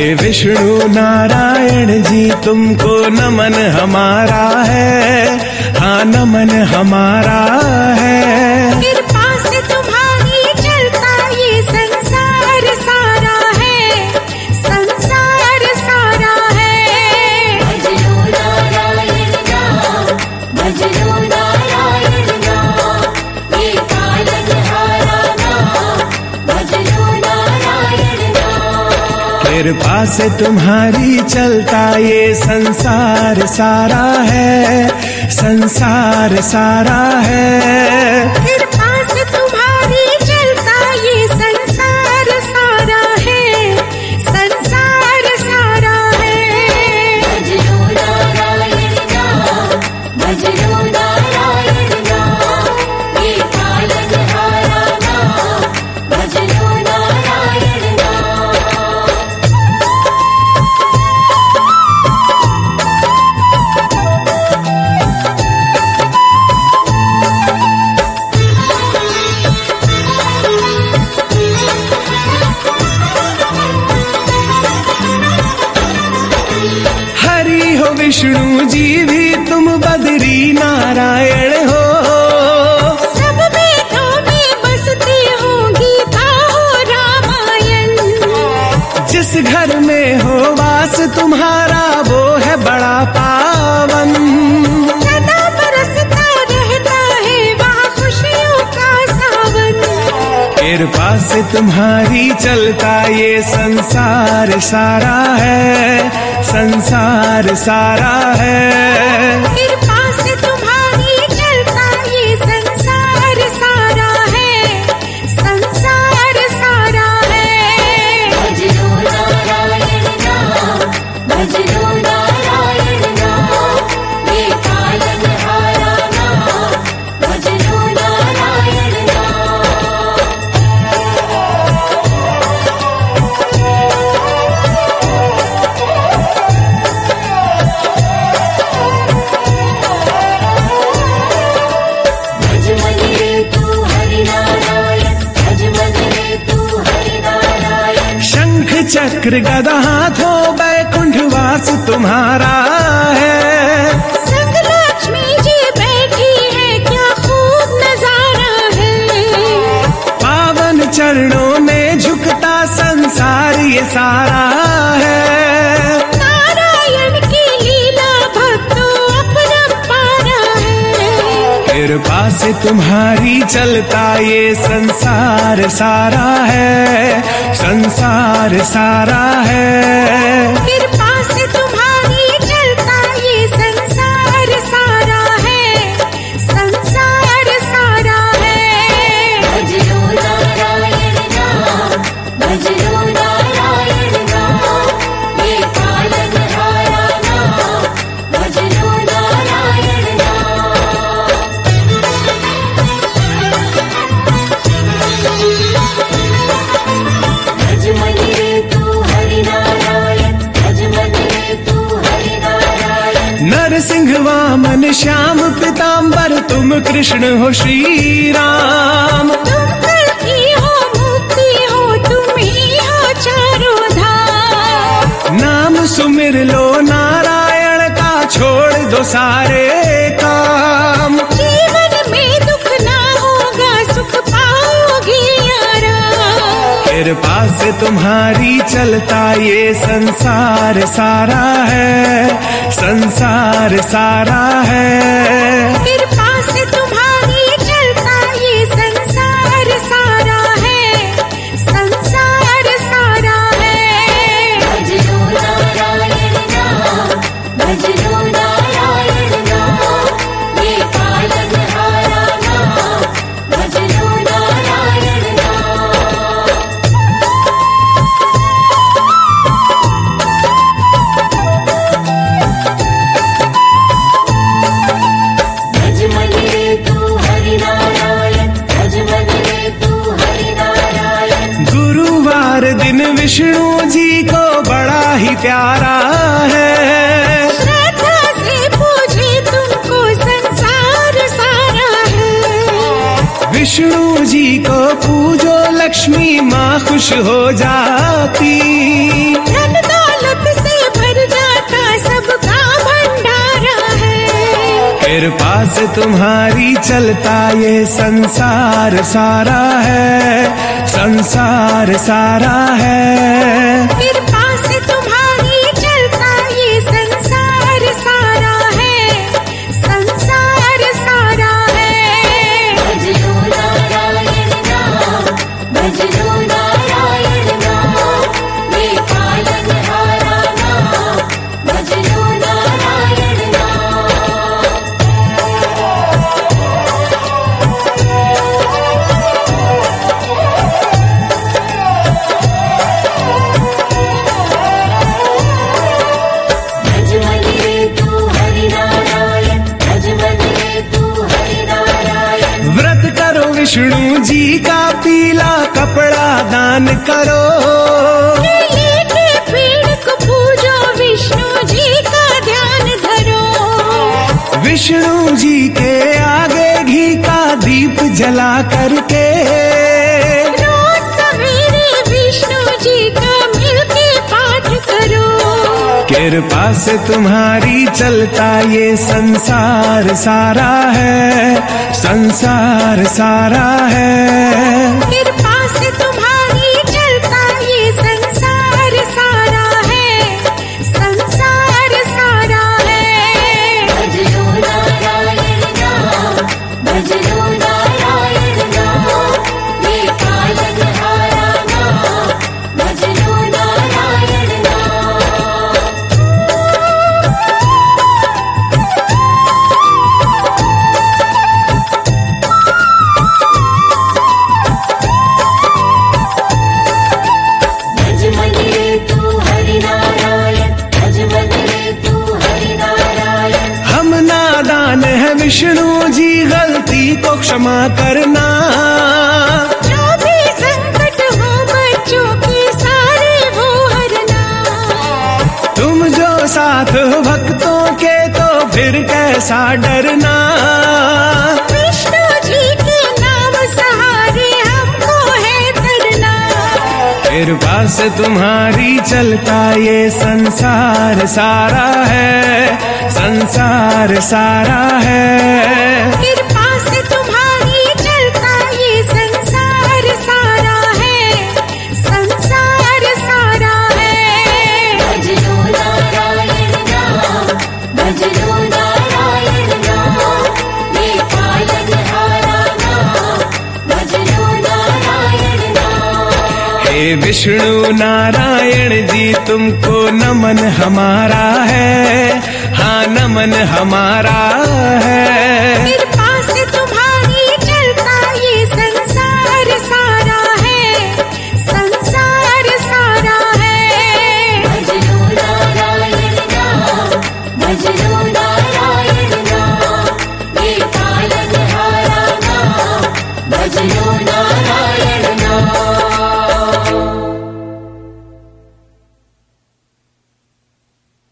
विष्णु नारायण जी तुमको नमन हमारा है, हाँ नमन हमारा है। कृपा से तुम्हारी चलता ये संसार सारा है, संसार सारा है। भजलो नारायण नाम, भजलो नारायण नाम, ये पालनहारा नाम, भजलो नारायण नाम। कृपा से तुम्हारी चलता ये संसार सारा है, संसार सारा है। कृपा से तुम्हारी चलता ये संसार सारा है, संसार सारा है। भजलो नारायण नाम, भजलो नारायण नाम, ये पालनहारा नाम, भजलो नारायण नाम। हरि हो विष्णु जी भी तुम बद्री नारायण हो। सब वेदों में बसती हो गीता हो रामायण। जिस घर में हो वास तुम्हारा वो है बड़ा पावन। सदा बरसता रहता है वहाँ खुशियों का सावन। कृपा से तुम्हारी चलता ये संसार सारा है, संसार सारा है। कृपा से तुम्हारी चलता ये संसार सारा है, संसार सारा है। भजलो नारायण नाम, भजलो नारायण नाम, ये पालनहारा नाम, भजलो नारायण नाम। भज मन रे तू हरि नारायण, भज मन रे तू हरि नारायण। शंख चक्र गदा हाथों बैकुंठ वास तुम्हारा है। संग लक्ष्मी जी बैठी है क्या खूब नजारा है। पावन चरणों में झुकता संसार ये सारा है। नारायण की लीला भक्तों अपरंपारा है। कृपा से तुम्हारी चलता ये संसार सारा है, संसार सारा है। कृपा से तुम्हारी चलता ये संसार सारा है, संसार सारा है। भजलो नारायण नाम, भजलो नारायण नाम, ये पालनहारा नाम, भजलो नारायण नाम। भज मन रे तू हरि नारायण, भज मन रे तू हरि नारायण। नरसिंह वामन श्याम पीताम्बर तुम कृष्ण हो श्री राम। तुम कल्कि हो मुक्ति हो तुम ही हो चारों धाम। नाम सुमिर लो नारायण का छोड़ दो सारे काम। जीवन में दुख ना होगा सुख पाओगे आराम। कृपा से तुम्हारी चलता ये संसार सारा है, संसार सारा है। कृपा से तुम्हारी चलता ये संसार सारा है, संसार सारा है। भजलो नारायण नाम, भजलो नारायण नाम, ये पालनहारा नाम, भजलो नारायण नाम। भज मन रे तू हरि नारायण, भज मन रे तू हरि नारायण। गुरुवार दिन विष्णु जी को बड़ा ही प्यारा है। श्रद्धा से पूजे तुमको संसार सारा है। विष्णु जी को पूजो लक्ष्मी माँ खुश हो जाती। धन कृपा से तुम्हारी चलता ये संसार सारा है, संसार सारा है। कृपा से तुम्हारी चलता ये संसार सारा है, संसार सारा है। भज लो नारायण नाम, भज लो नारायण नाम, ये पालनहारा नाम, भज लो नारायण नाम। भज मन रे तू हरि नारायण, भज मन रे तू हरि नारायण। व्रत करो विष्णु जी का, पीला कपड़ा दान करो। केले के पेड़ को पूजो, विष्णु जी का ध्यान धरो। विष्णु जी के आगे घी का दीप जला करके, रोज सवेरे विष्णु जी का मिलके पाठ करो। कृपा से तुम्हारी चलता ये संसार सारा है, संसार सारा है। कृपा से तुम्हारी चलता ये संसार सारा है, संसार सारा है। भज लो नारायण नाम, भज लो नारायण नाम, ये पालनहारा नाम, भज लो नारायण नाम। भज मन रे तू हरि नारायण, भज मन रे तू हरि नारायण। हम नादान है विष्णु जी, गलती को क्षमा करना। जो भी संकट हो बच्चों के सारे वो हरना। तुम जो साथ हो भक्तों के, तो फिर कैसा डरना। विष्णु जी के नाम सहारे हमको है तरना। कृपा से तुम्हारी चलता ये संसार सारा है, संसार सारा है। कृपा से तुम्हारी चलता ये संसार सारा है, संसार सारा है। भज लो नारायण नाम, भज लो नारायण नाम, ये पालनहारा नाम, भज लो नारायण नाम। हे विष्णु नारायण जी, तुमको नमन हमारा है, हाँ नमन हमारा है।